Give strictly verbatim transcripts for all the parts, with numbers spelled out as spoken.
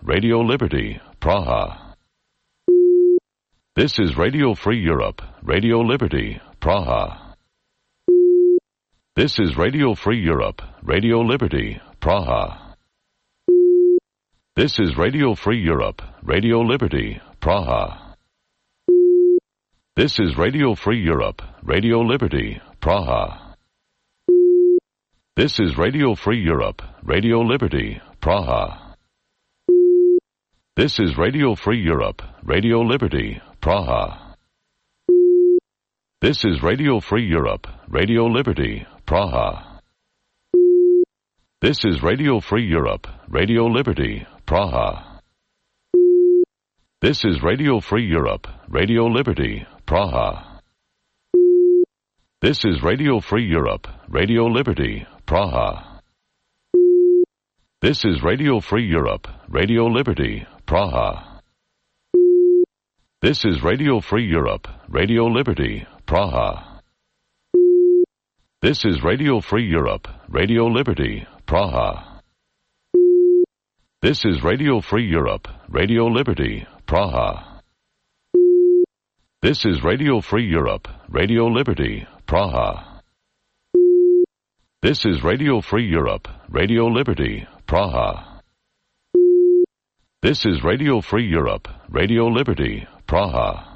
Radio Liberty, Praha. This is Radio Free Europe, Radio Liberty, Praha. This is Radio Free Europe, Radio Liberty, Praha. This is Radio Free Europe, Radio Liberty, Praha. This is Radio Free Europe, Radio Liberty, Praha. This is Radio Free Europe, Radio Liberty, Praha. This is Radio Free Europe, Radio Liberty, Praha. This is Radio Free Europe, Radio Liberty, Praha. This is Radio Free Europe, Radio Liberty, Praha. This is Radio Free Europe, Radio Liberty, Praha. This is Radio Free Europe, Radio Liberty, Praha. This is Radio Free Europe, Radio Liberty, Praha. This is Radio Free Europe, Radio Liberty, Praha. This is Radio Free Europe, Radio Liberty, Praha. This is Radio Free Europe, Radio Liberty, Praha. This is Radio Free Europe, Radio Liberty, Praha. This is Radio Free Europe, Radio Liberty, Praha. This is Radio Free Europe, Radio Liberty, Praha.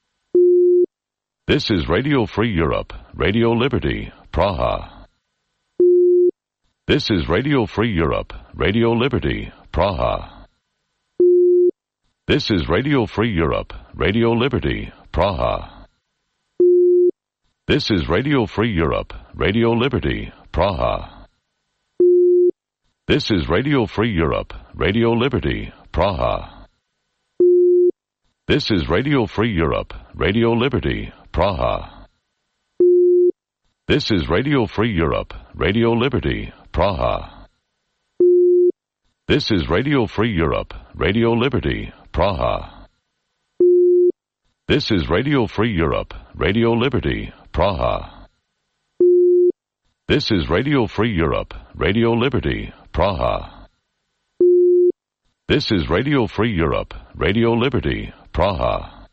This is Radio Free Europe, Radio Liberty, Praha. This is Radio Free Europe, Radio Liberty, Praha. This is Radio Free Europe, Radio Liberty, Praha. This is Radio Free Europe, Radio Liberty, Praha. This is Radio Free Europe, Radio Liberty, Praha. This is Radio Free Europe, Radio Liberty, Praha. This is Radio Free Europe, Radio Liberty, Praha. This is Radio Free Europe, Radio Liberty, Praha. This is Radio Free Europe, Radio Liberty, Praha. This is Radio Free Europe, Radio Liberty, Praha. This is Radio Free Europe, Radio Liberty, Praha.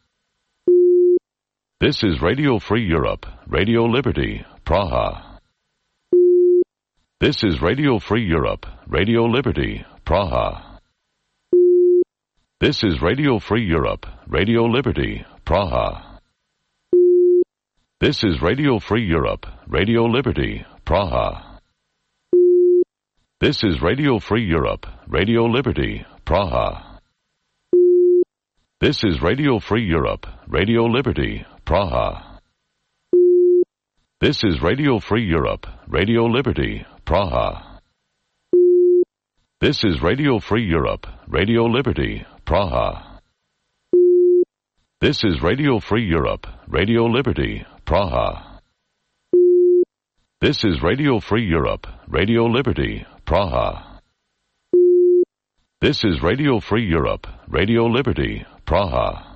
This is Radio Free Europe, Radio Liberty, Praha. This is Radio Free Europe, Radio Liberty, Praha. This is Radio Free Europe, Radio Liberty, Praha. This is Radio Free Europe, Radio Liberty, Praha. This is Radio Free Europe, Radio Liberty, Praha. This is Radio Free Europe, Radio Liberty, Praha. This is Radio Free Europe, Radio Liberty, Praha. This is Radio Free Europe, Radio Liberty, Praha. This is Radio Free Europe, Radio Liberty, Praha. This is Radio Free Europe, Radio Liberty, Praha. This is Radio Free Europe, Radio Liberty, Praha.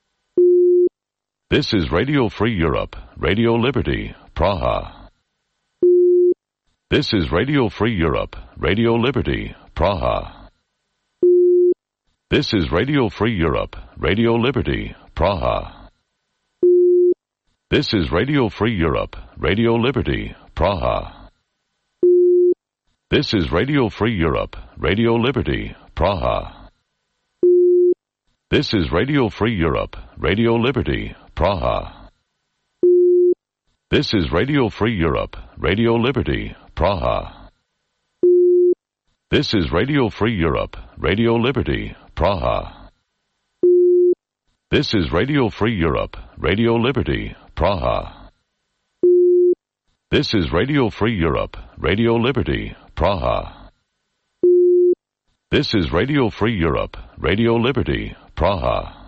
This is Radio Free Europe, Radio Liberty, Praha. This is Radio Free Europe, Radio Liberty, Praha. This is Radio Free Europe, Radio Liberty, Praha. This is Radio Free Europe, Radio Liberty, Praha. This is Radio Free Europe, Radio Liberty, Praha. This is Radio Free Europe, Radio Liberty, Praha. This is Radio Free Europe, Radio Liberty, Praha. This is Radio Free Europe, Radio Liberty, Praha. This is Radio Free Europe, Radio Liberty, Praha. This is Radio Free Europe, Radio Liberty, Praha. This is Radio Free Europe, Radio Liberty, Praha.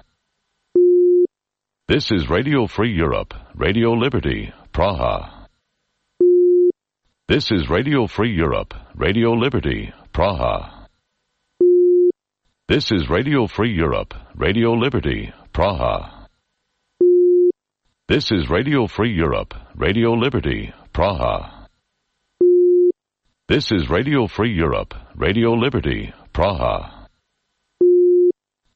This is Radio Free Europe, Radio Liberty, Praha. This is Radio Free Europe, Radio Liberty, Praha. This is Radio Free Europe, Radio Liberty, Praha. This is Radio Free Europe, Radio Liberty, Praha. This is Radio Free Europe, Radio Liberty, Praha.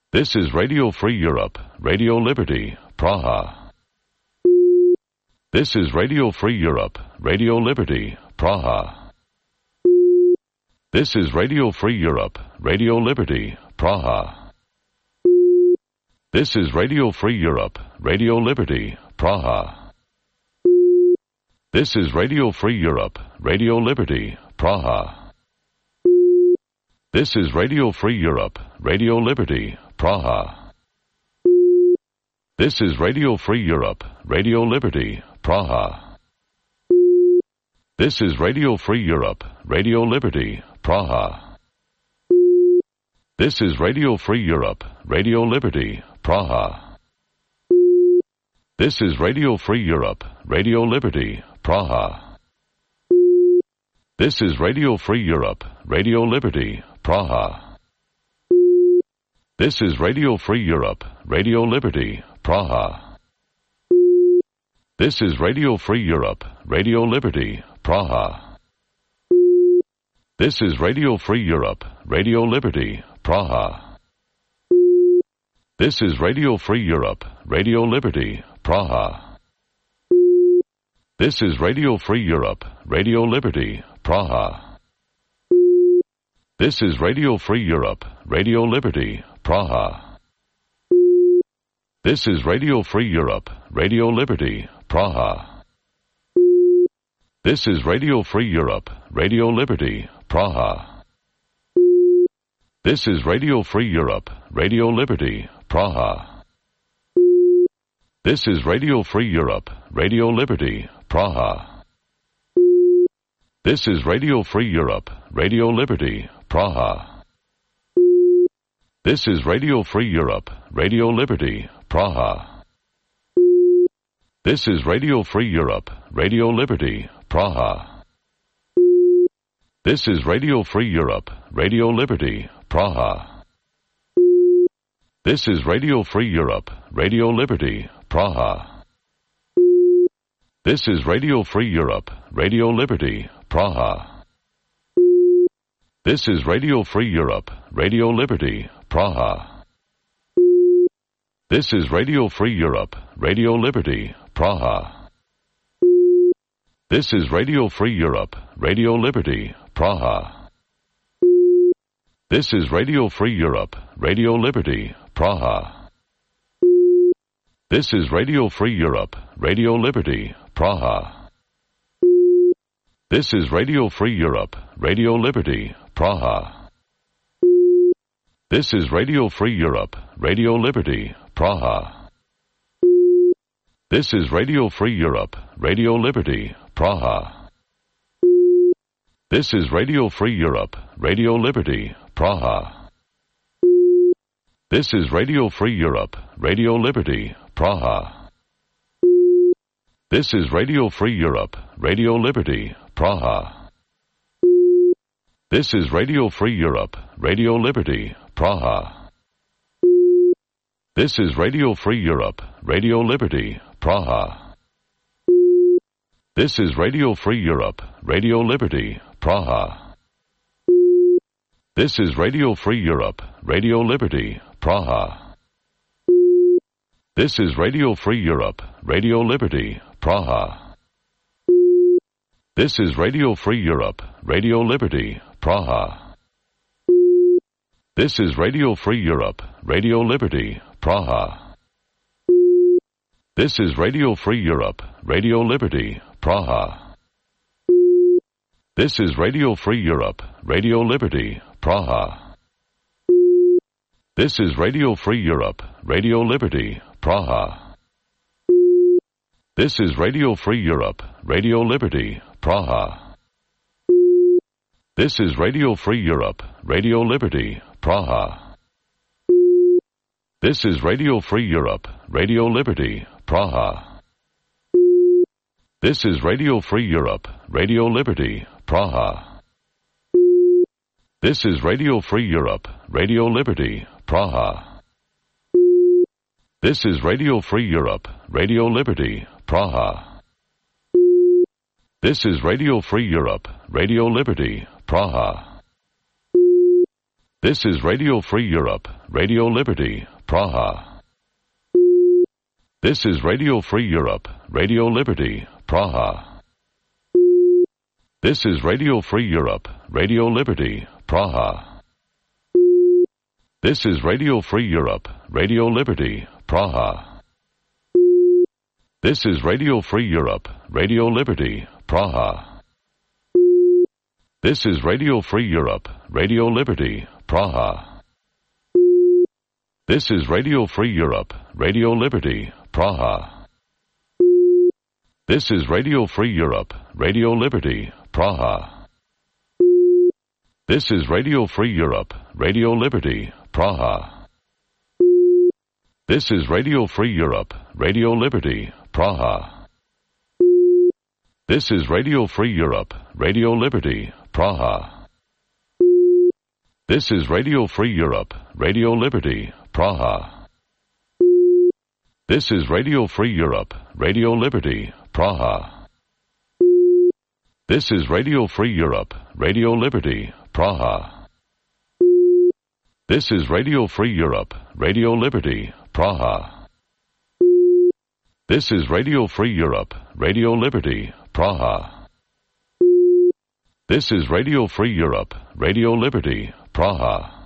This is Radio Free Europe, Radio Liberty, Praha. This is Radio Free Europe, Radio Liberty, Praha. This is Radio Free Europe, Radio Liberty, Praha. This is Radio Free Europe, Radio Liberty, Praha. This is Radio Free Europe, Radio Liberty, Praha. This is Radio Free Europe, Radio Liberty, Praha. This is Radio Free Europe, Radio Liberty, Praha. This is Radio Free Europe, Radio Liberty, Praha. This is Radio Free Europe, Radio Liberty, Praha. This is Radio Free Europe, Radio Liberty, Praha. This is Radio Free Europe, Radio Liberty, Praha. This is Radio Free Europe, Radio Liberty, Praha. This is Radio Free Europe, Radio Liberty, Praha. This is Radio Free Europe, Radio Liberty, Praha. This is Radio Free Europe, Radio Liberty, Praha. This is Radio Free Europe, Radio Liberty, Praha. This is Radio Free Europe, Radio Liberty, Praha. This is Radio Free Europe, Radio Liberty, Praha. This is Radio Free Europe, Radio Liberty, Praha. This is Radio Free Europe, Radio Liberty, Praha. This is Radio Free Europe, Radio Liberty, Praha. This is Radio Free Europe, Radio Liberty, Praha. This is Radio Free Europe, Radio Liberty, Praha. This is Radio Free Europe, Radio Liberty, Praha. This is Radio Free Europe, Radio Liberty, Praha. This is Radio Free Europe, Radio Liberty, Praha. This is Radio Free Europe, Radio Liberty, Praha. This is Radio Free Europe, Radio Liberty, Praha. This is Radio Free Europe, Radio Liberty, Praha. This is Radio Free Europe, Radio Liberty, Praha. This is Radio Free Europe, Radio Liberty, Praha. This is Radio Free Europe, Radio Liberty, Praha. This is Radio Free Europe, Radio Liberty, Praha. This is Radio Free Europe, Radio Liberty, Praha. This is Radio Free Europe, Radio Liberty, Praha. This is Radio Free Europe, Radio Liberty, Praha. This is Radio Free Europe, Radio Liberty, Praha. This is Radio Free Europe, Radio Liberty, Praha. This is Radio Free Europe, Radio Liberty, Praha. This is Radio Free Europe, Radio Liberty, Praha. This is Radio Free Europe, Radio Liberty, Praha. This is Radio Free Europe, Radio Liberty, Praha. This is Radio Free Europe, Radio Liberty, Praha. This is Radio Free Europe, Radio Liberty, Praha. This is Radio Free Europe, Radio Liberty, Praha. This is Radio Free Europe, Radio Liberty, Praha. This is Radio Free Europe, Radio Liberty, Praha. This is Radio Free Europe, Radio Liberty, Praha. This is Radio Free Europe, Radio Liberty, Praha. This is Radio Free Europe, Radio Liberty, Praha. This is Radio Free Europe, Radio Liberty, Praha. This is Radio Free Europe, Radio Liberty, Praha. This is Radio Free Europe, Radio Liberty, Praha. This is Radio Free Europe, Radio Liberty, Praha. This is Radio Free Europe, Radio Liberty, Praha. This is Radio Free Europe, Radio Liberty, Praha. This is Radio Free Europe, Radio Liberty, Praha. This is Radio Free Europe, Radio Liberty, Praha. This is Radio Free Europe, Radio Liberty, Praha. This is Radio Free Europe, Radio Liberty, Praha. This is Radio Free Europe, Radio Liberty, Praha. This is Radio Free Europe, Radio Liberty, Praha. This is Radio Free Europe, Radio Liberty, Praha. This is Radio Free Europe, Radio Liberty, Praha. This is Radio Free Europe, Radio Liberty, Praha. This is Radio Free Europe, Radio Liberty, Praha. This is Radio Free Europe, Radio Liberty, Praha. This is Radio Free Europe, Radio Liberty, Praha. This is Radio Free Europe, Radio Liberty, Praha. This is Radio Free Europe, Radio Liberty, Praha. This is Radio Free Europe, Radio Liberty, Praha. This is Radio Free Europe, Radio Liberty, Praha.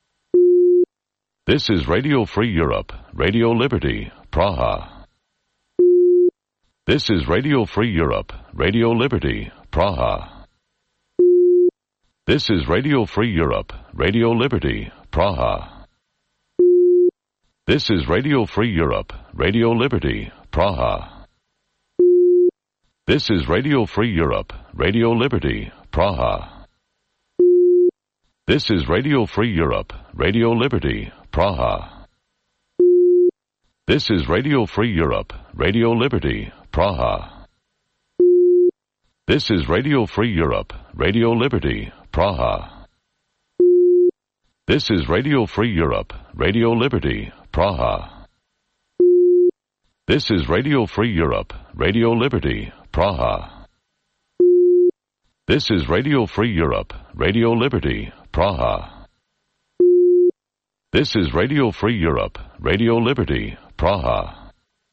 This is Radio Free Europe, Radio Liberty, Praha. This is Radio Free Europe, Radio Liberty, Praha. This is Radio Free Europe, Radio Liberty, Praha. This is Radio Free Europe, Radio Liberty, Praha. This is Radio Free Europe, Radio Liberty, Praha. This is Radio Free Europe, Radio Liberty, Praha. This is Radio Free Europe, Radio Liberty, Praha. This is Radio Free Europe, Radio Liberty, Praha. This is Radio Free Europe, Radio Liberty, Praha. This is Radio Free Europe, Radio Liberty, Praha. This is Radio Free Europe, Radio Liberty, Praha. This is Radio Free Europe, Radio Liberty, Praha.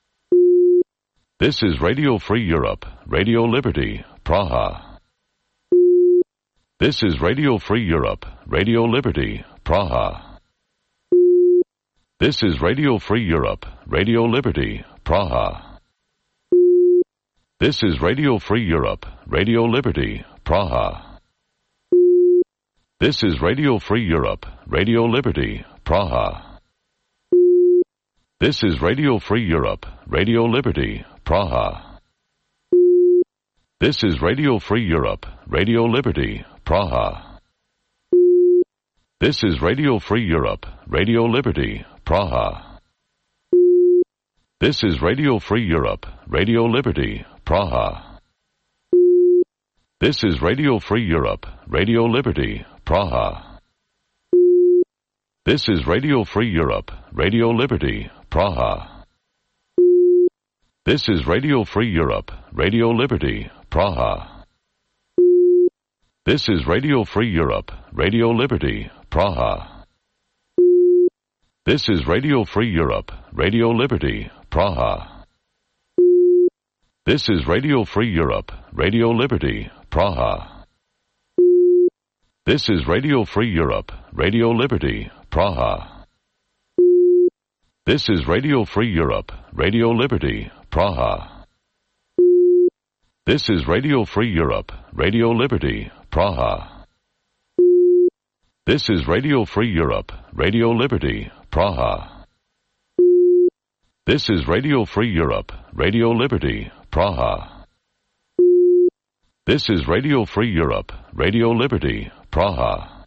This is Radio Free Europe, Radio Liberty, Praha. This is Radio Free Europe, Radio Liberty, Praha. This is Radio Free Europe, Radio Liberty, Praha. This is Radio Free Europe, Radio Liberty, Praha. This is Radio Free Europe, Radio Liberty, Praha. This is Radio Free Europe, Radio Liberty, Praha. This is Radio Free Europe, Radio Liberty, Praha. This is Radio Free Europe, Radio Liberty, Praha. This is Radio Free Europe, Radio Liberty, Praha. This is Radio Free Europe, Radio Liberty, Praha. This is Radio Free Europe, Radio Liberty, Praha. This is Radio Free Europe, Radio Liberty, Praha. This is Radio Free Europe, Radio Liberty, Praha. This is Radio Free Europe, Radio Liberty, Praha. This is Radio Free Europe, Radio Liberty, Praha. This is Radio Free Europe, Radio Liberty, Praha. This is Radio Free Europe, Radio Liberty, Praha. This is Radio Free Europe, Radio Liberty, Praha. This is Radio Free Europe, Radio Liberty, Praha. This is Radio Free Europe, Radio Liberty, Praha. This is Radio Free Europe, Radio Liberty, Praha.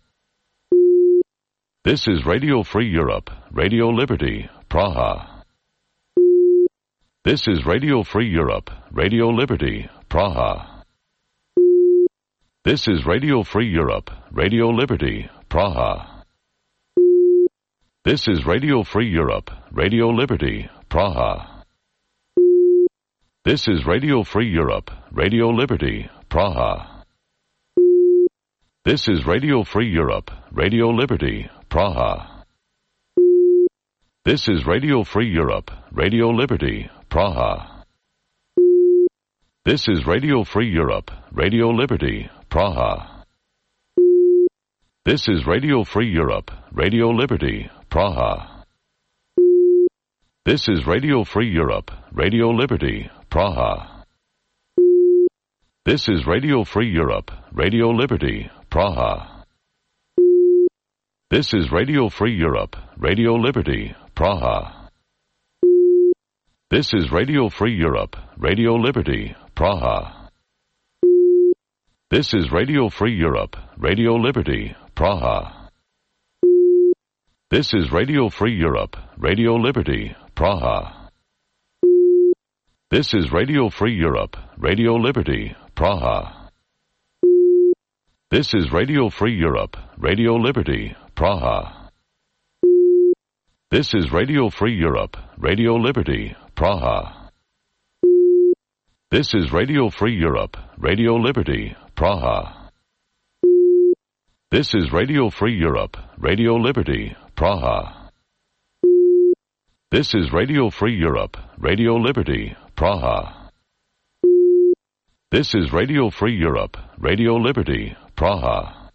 This is Radio Free Europe, Radio Liberty, Praha. This is Radio Free Europe, Radio Liberty, Praha. This is Radio Free Europe, Radio Liberty, Praha. This is Radio Free Europe, Radio Liberty, Praha. This is Radio Free Europe, Radio Liberty, Praha. This is Radio Free Europe, Radio Liberty, Praha. This is Radio Free Europe, Radio Liberty, Praha. This is Radio Free Europe, Radio Liberty, Praha. This is Radio Free Europe, Radio Liberty, Praha. This is Radio Free Europe, Radio Liberty, Praha. This is Radio Free Europe, Radio Liberty, Praha. This is Radio Free Europe, Radio Liberty, Praha. This is Radio Free Europe, Radio Liberty, Praha. This is Radio Free Europe, Radio Liberty, Praha. This is Radio Free Europe, Radio Liberty, Praha. This is Radio Free Europe, Radio Liberty, Praha. This is Radio Free Europe, Radio Liberty, Praha. This is Radio Free Europe, Radio Liberty, Praha. This is Radio Free Europe, Radio Liberty, Praha. This is Radio Free Europe, Radio Liberty, Praha. This is Radio Free Europe, Radio Liberty, Praha. This is Radio Free Europe, Radio Liberty, Praha.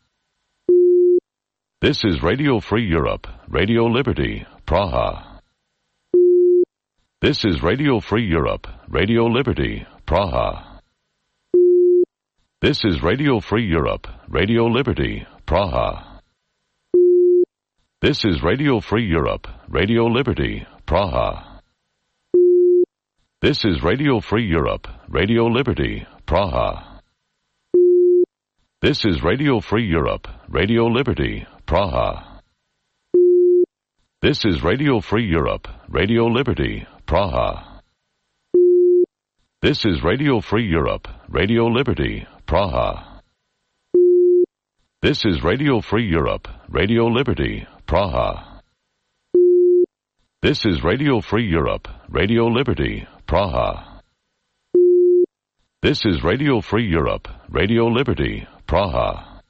This is Radio Free Europe, Radio Liberty, Praha. This is Radio Free Europe, Radio Liberty, Praha. This is Radio Free Europe, Radio Liberty, Praha. This is Radio Free Europe, Radio Liberty, Praha. This is Radio Free Europe, Radio Liberty, Praha. This is Radio Free Europe, Radio Liberty, Praha. This is Radio Free Europe, Radio Liberty, Praha. This is Radio Free Europe, Radio Liberty, Praha. This is Radio Free Europe, Radio Liberty, Praha. This is Radio Free Europe, Radio Liberty, Praha. This is Radio Free Europe, Radio Liberty, Praha.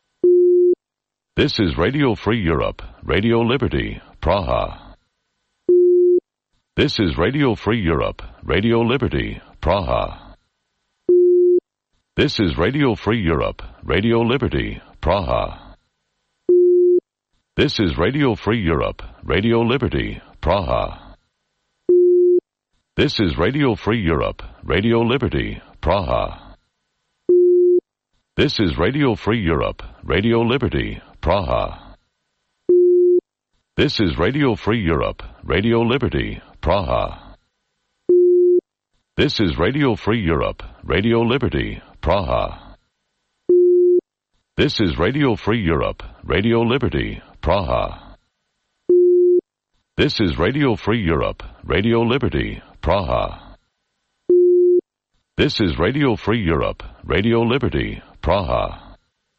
This is Radio Free Europe, Radio Liberty, Praha. This is Radio Free Europe, Radio Liberty, Praha. This is Radio Free Europe, Radio Liberty, Praha. This is Radio Free Europe, Radio Liberty, Praha. This is Radio Free Europe, Radio Liberty, Praha. This is Radio Free Europe, Radio Liberty, Praha. This is Radio Free Europe, Radio Liberty, Praha. This is Radio Free Europe, Radio Liberty, Praha. This is Radio Free Europe, Radio Liberty, Praha. This is Radio Free Europe, Radio Liberty, Praha. This is Radio Free Europe, Radio Liberty, Praha.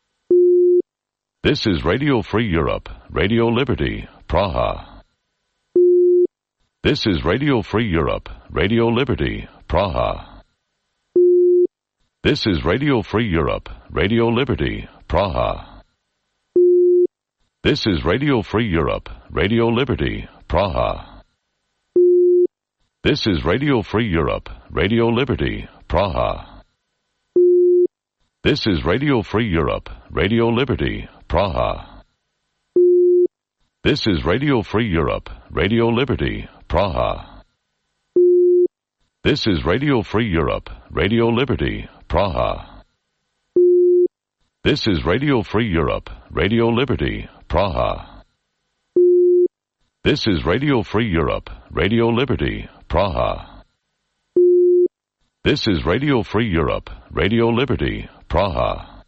This is Radio Free Europe, Radio Liberty, Praha. This is Radio Free Europe, Radio Liberty, Praha. This is Radio Free Europe, Radio Liberty, Praha. This is Radio Free Europe, Radio Liberty, Praha. This is Radio Free Europe, Radio Liberty, Praha. This is Radio Free Europe, Radio Liberty, Praha. This is Radio Free Europe, Radio Liberty, Praha. This is Radio Free Europe, Radio Liberty, Praha. This is Radio Free Europe, Radio Liberty, Praha. This is Radio Free Europe, Radio Liberty, Praha. This is Radio Free Europe, Radio Liberty, Praha.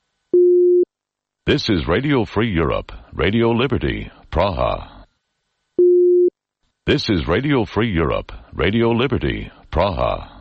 This is Radio Free Europe, Radio Liberty, Praha. This is Radio Free Europe, Radio Liberty, Praha.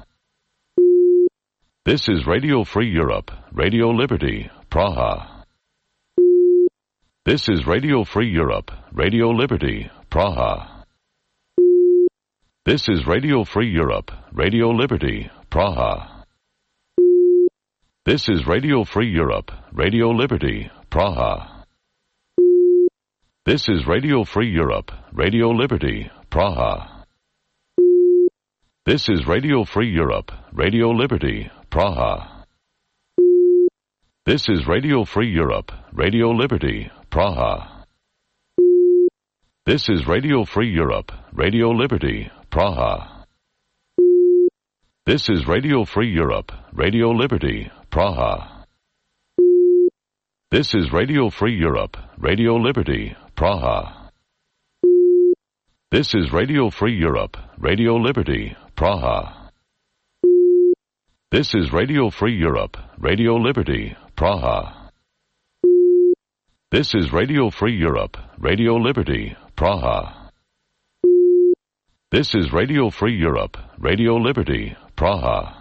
This is Radio Free Europe, Radio Liberty, Praha. This is Radio Free Europe, Radio Liberty, Praha. This is Radio Free Europe, Radio Liberty, Praha. This is Radio Free Europe, Radio Liberty, Praha. This is Radio Free Europe, Radio Liberty, Praha. This is Radio Free Europe, Radio Liberty, Praha. This is Radio Free Europe, Radio Liberty, Praha. This is Radio Free Europe, Radio Liberty, Praha. This is Radio Free Europe, Radio Liberty, Praha. This is Radio Free Europe, Radio Liberty, Praha. This is Radio Free Europe, Radio Liberty, Praha. This is Radio Free Europe, Radio Liberty, Praha. This is Radio Free Europe, Radio Liberty, Praha. This is Radio Free Europe, Radio Liberty, Praha.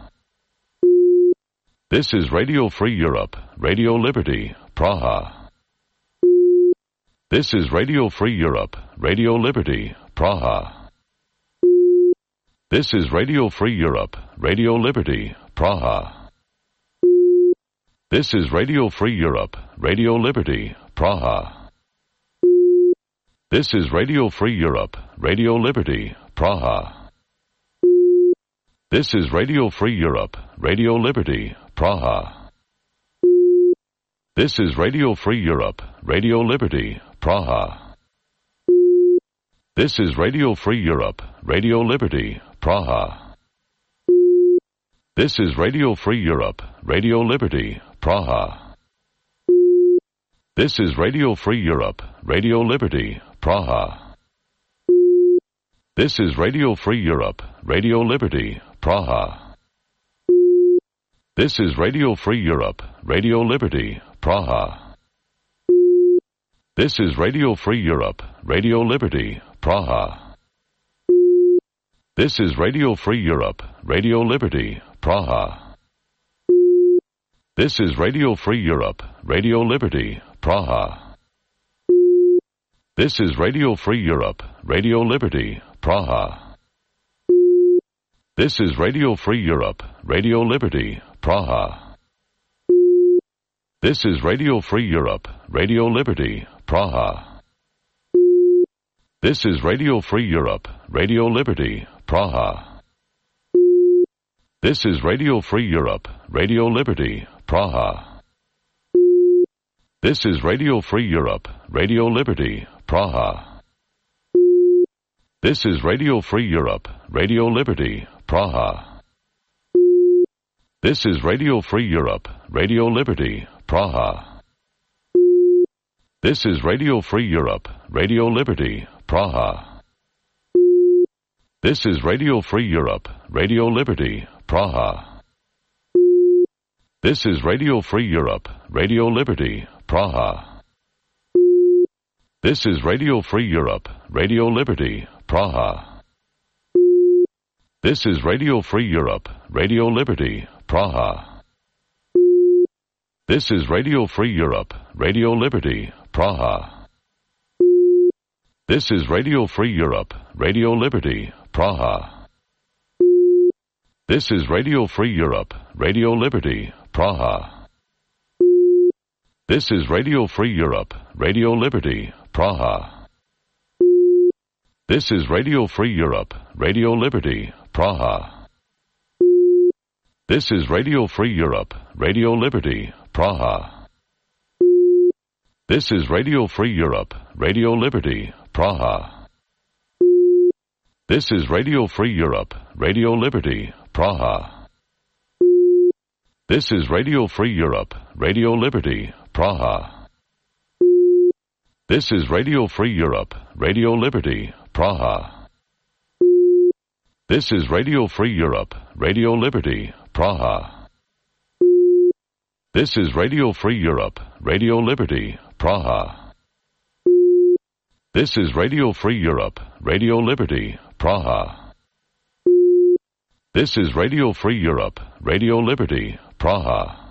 This is Radio Free Europe, Radio Liberty, Praha. This is Radio Free Europe, Radio Liberty, Praha. This is Radio Free Europe, Radio Liberty, Praha. This is Radio Free Europe, Radio Liberty, Praha. This is Radio Free Europe, Radio Liberty, Praha. This is Radio Free Europe, Radio Liberty, Praha. This is Radio Free Europe, Radio Liberty, Praha. This is Radio Free Europe, Radio Liberty, Praha. This is Radio Free Europe, Radio Liberty, Praha. This is Radio Free Europe, Radio Liberty, Praha. This is Radio Free Europe, Radio Liberty, Praha. This is Radio Free Europe, Radio Liberty, Praha. This is Radio Free Europe, Radio Liberty, Praha. This is Radio Free Europe, Radio Liberty, Praha. This is Radio Free Europe, Radio Liberty, Praha. This is Radio Free Europe, Radio Liberty, Praha. This is Radio Free Europe, Radio Liberty, Praha. This is Radio Free Europe, Radio Liberty, Praha. This is Radio Free Europe, Radio Liberty, Praha. This is Radio Free Europe, Radio Liberty, Praha. This is Radio Free Europe, Radio Liberty, Praha. This is Radio Free Europe, Radio Liberty, Praha. This is Radio Free Europe, Radio Liberty, Praha. This is Radio Free Europe, Radio Liberty, Praha. This is Radio Free Europe, Radio Liberty, Praha. This is Radio Free Europe, Radio Liberty, Praha. This is Radio Free Europe, Radio Liberty, Praha. This is Radio Free Europe, Radio Liberty, Praha. This is Radio Free Europe, Radio Liberty, Praha. This is Radio Free Europe, Radio Liberty, Praha. This is Radio Free Europe, Radio Liberty, Praha. This is Radio Free Europe, Radio Liberty, Praha. This is Radio Free Europe, Radio Liberty, Praha. This is Radio Free Europe, Radio Liberty, Praha. This is Radio Free Europe, Radio Liberty, Praha. This is Radio Free Europe, Radio Liberty, Praha. This is Radio Free Europe, Radio Liberty, Praha. This is Radio Free Europe, Radio Liberty, Praha. This is Radio Free Europe, Radio Liberty, Praha. This is Radio Free Europe, Radio Liberty, Praha. This is Radio Free Europe, Radio Liberty, Praha. This is Radio Free Europe, Radio Liberty, Praha.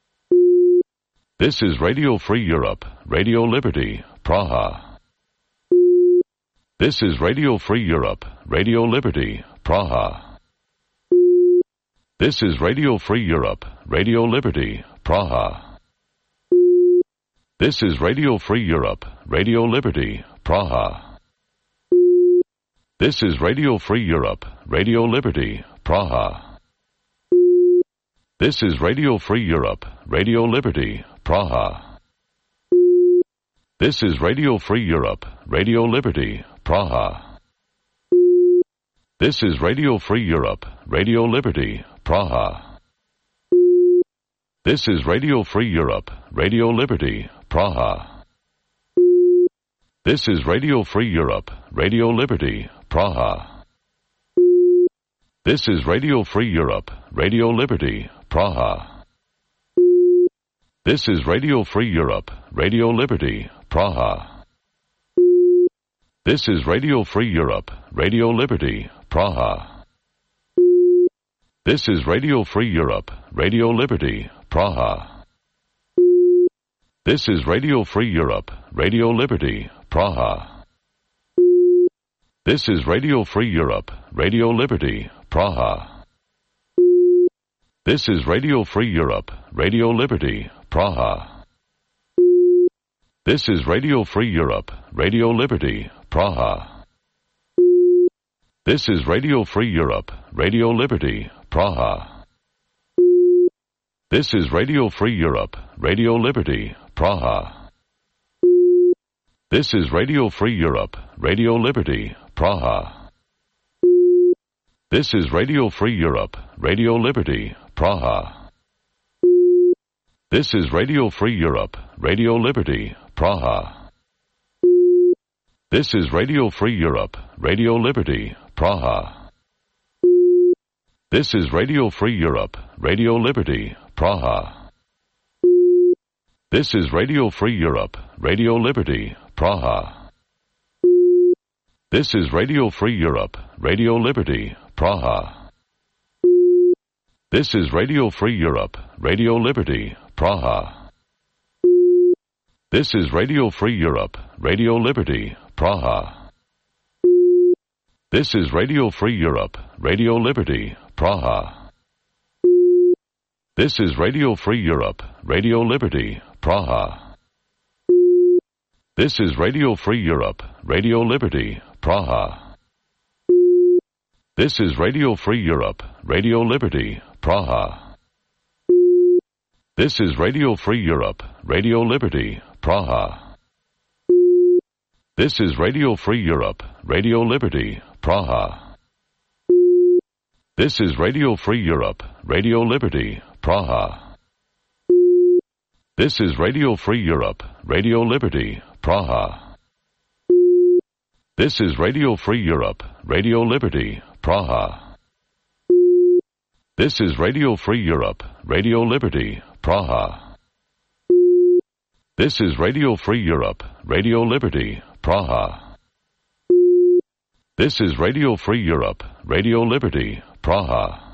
This is Radio Free Europe, Radio Liberty, Praha. This is Radio Free Europe, Radio Liberty, Praha. This is Radio Free Europe, Radio Liberty, Praha. This is Radio Free Europe, Radio Liberty, Praha. This is Radio Free Europe, Radio Liberty, Praha. This is Radio Free Europe, Radio Liberty, Praha. This is Radio Free Europe, Radio Liberty, Praha. This is Radio Free Europe, Radio Liberty, Praha. This is Radio Free Europe, Radio Liberty, Praha. This is Radio Free Europe, Radio Liberty, Praha. This is Radio Free Europe, Radio Liberty, Praha. This is Radio Free Europe, Radio Liberty, Praha. This is Radio Free Europe, Radio Liberty, Praha. This is Radio Free Europe, Radio Liberty, Praha. This is Radio Free Europe, Radio Liberty, Praha. This is Radio Free Europe, Radio Liberty, Praha. This is Radio Free Europe, Radio Liberty, Praha. This is Radio Free Europe, Radio Liberty, Praha. This is Radio Free Europe, Radio Liberty, Praha. This is Radio Free Europe, Radio Liberty, Praha. This is Radio Free Europe, Radio Liberty, Praha. This is Radio Free Europe, Radio Liberty, Praha. This is Radio Free Europe, Radio Liberty, Praha. This is Radio Free Europe, Radio Liberty, Praha. This is Radio Free Europe, Radio Liberty, Praha. This is Radio Free Europe, Radio Liberty, Praha. This is Radio Free Europe, Radio Liberty, Praha. This is Radio Free Europe, Radio Liberty, Praha. This is Radio Free Europe, Radio Liberty, Praha. This is Radio Free Europe, Radio Liberty, Praha. This is Radio Free Europe, Radio Liberty, Praha. This is Radio Free Europe, Radio Liberty, Praha. This is Radio Free Europe, Radio Liberty, Praha. This is Radio Free Europe, Radio Liberty, Praha. This is Radio Free Europe, Radio Liberty, Praha. This is Radio Free Europe, Radio Liberty, Praha. This is Radio Free Europe, Radio Liberty, Praha. This is Radio Free Europe, Radio Liberty, Praha. This is Radio Free Europe, Radio Liberty, Praha. This is Radio Free Europe, Radio Liberty, Praha. This is Radio Free Europe, Radio Liberty, Praha.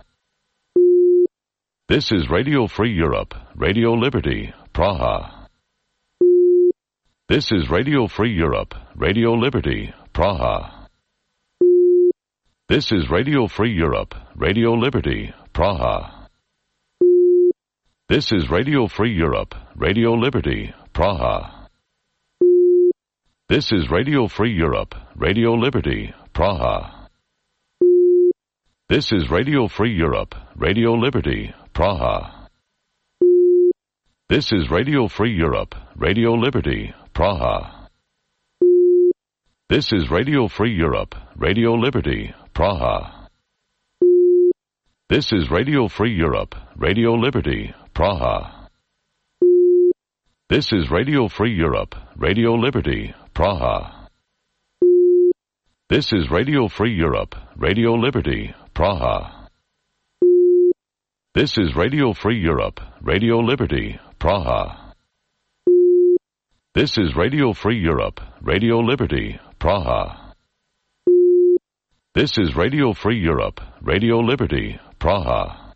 This is Radio Free Europe, Radio Liberty, Praha. This is Radio Free Europe, Radio Liberty, Praha. This is Radio Free Europe, Radio Liberty, Praha. This is Radio Free Europe, Radio Liberty, Praha. This is Radio Free Europe, Radio Liberty, Praha. This is Radio Free Europe, Radio Liberty, Praha. This is Radio Free Europe, Radio Liberty, Praha. This is Radio Free Europe, Radio Liberty, Praha. This is Radio Free Europe, Radio Liberty, Praha. This is Radio Free Europe, Radio Liberty, Praha. This is Radio Free Europe, Radio Liberty, Praha. This is Radio Free Europe, Radio Liberty, Praha. This is Radio Free Europe, Radio Liberty, Praha. This is Radio Free Europe, Radio Liberty, Praha.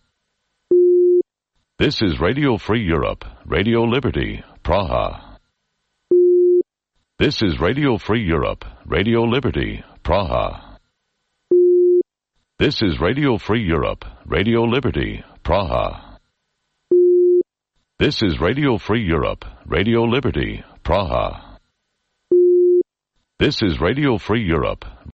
This is Radio Free Europe, Radio Liberty, Praha. This is Radio Free Europe, Radio Liberty, Praha. This is Radio Free Europe, Radio Liberty, Praha. This is Radio Free Europe, Radio Liberty, Praha. This is Radio Free Europe,